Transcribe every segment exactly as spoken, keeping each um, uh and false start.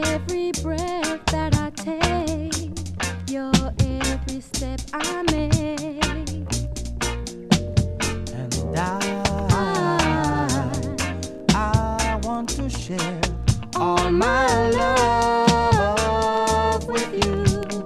every breath that I take, your every step I make. And I, I want to share all my love with you.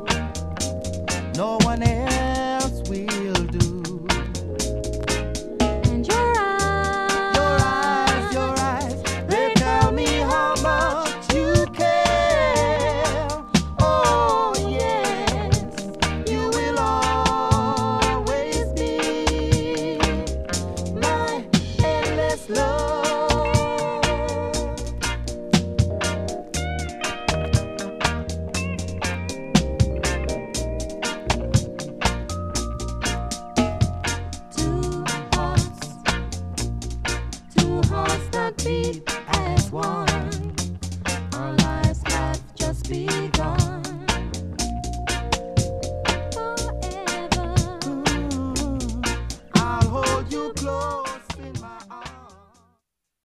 No one else will do. And your eyes, Your eyes, your eyes, they tell me how much you care. Oh yes, you will always be my endless love. Two hearts, two hearts that beat